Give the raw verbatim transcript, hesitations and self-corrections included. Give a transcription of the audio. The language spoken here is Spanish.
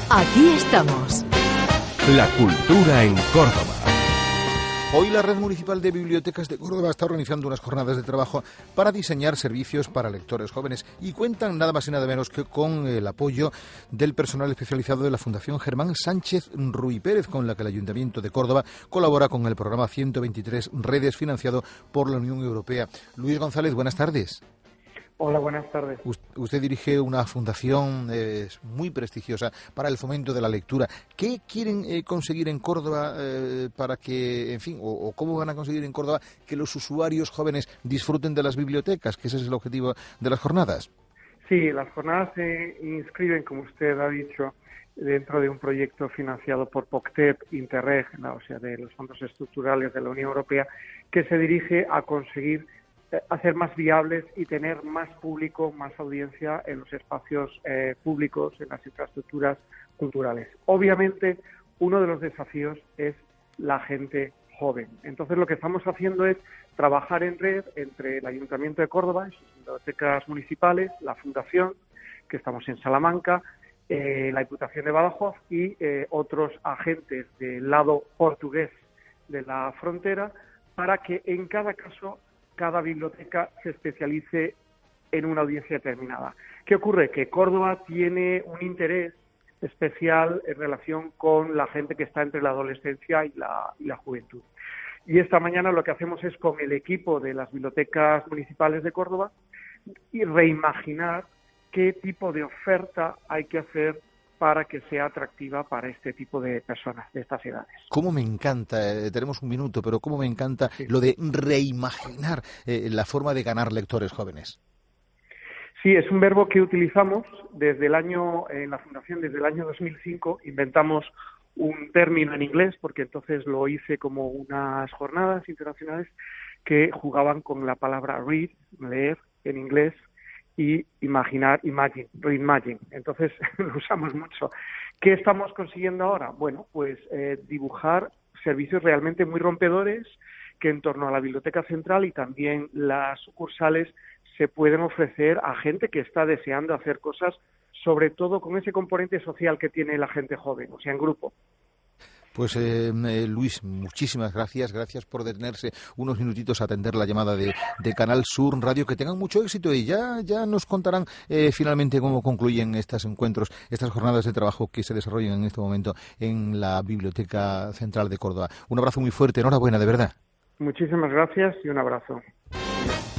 Aquí estamos. La cultura en Córdoba. Hoy la Red Municipal de Bibliotecas de Córdoba está organizando unas jornadas de trabajo para diseñar servicios para lectores jóvenes y cuentan nada más y nada menos que con el apoyo del personal especializado de la Fundación Germán Sánchez Ruy Pérez, con la que el Ayuntamiento de Córdoba colabora con el programa ciento veintitrés Redes, financiado por la Unión Europea. Luis González, buenas tardes. Hola, buenas tardes. Usted dirige una fundación eh, muy prestigiosa para el fomento de la lectura. ¿Qué quieren eh, conseguir en Córdoba eh, para que, en fin, o, o cómo van a conseguir en Córdoba que los usuarios jóvenes disfruten de las bibliotecas? Que ese es el objetivo de las jornadas. Sí, las jornadas se inscriben, como usted ha dicho, dentro de un proyecto financiado por POCTEP, Interreg, o sea, de los fondos estructurales de la Unión Europea, que se dirige a conseguir hacer más viables y tener más público, más audiencia en los espacios eh, públicos, en las infraestructuras culturales. Obviamente, uno de los desafíos es la gente joven. Entonces, lo que estamos haciendo es trabajar en red entre el Ayuntamiento de Córdoba y sus bibliotecas municipales, la Fundación, que estamos en Salamanca, eh, la Diputación de Badajoz y eh, otros agentes del lado portugués de la frontera, para que en cada caso cada biblioteca se especialice en una audiencia determinada. ¿Qué ocurre? Que Córdoba tiene un interés especial en relación con la gente que está entre la adolescencia y la, y la juventud. Y esta mañana lo que hacemos es, con el equipo de las bibliotecas municipales de Córdoba, y reimaginar qué tipo de oferta hay que hacer para que sea atractiva para este tipo de personas, de estas edades. Cómo me encanta, eh, tenemos un minuto, pero cómo me encanta sí. lo de reimaginar eh, la forma de ganar lectores jóvenes. Sí, es un verbo que utilizamos desde el año, en la Fundación, desde el año dos mil cinco, inventamos un término en inglés, porque entonces lo hice como unas jornadas internacionales que jugaban con la palabra read, leer en inglés, y imaginar, imagine, reimagine. Entonces lo usamos mucho. ¿Qué estamos consiguiendo ahora? Bueno, pues eh, dibujar servicios realmente muy rompedores que en torno a la Biblioteca Central y también las sucursales se pueden ofrecer a gente que está deseando hacer cosas, sobre todo con ese componente social que tiene la gente joven, o sea, en grupo. Pues eh, eh, Luis, muchísimas gracias, gracias por detenerse unos minutitos a atender la llamada de, de Canal Sur Radio. Que tengan mucho éxito y ya, ya nos contarán eh, finalmente cómo concluyen estos encuentros, estas jornadas de trabajo que se desarrollan en este momento en la Biblioteca Central de Córdoba. Un abrazo muy fuerte, enhorabuena, de verdad. Muchísimas gracias y un abrazo.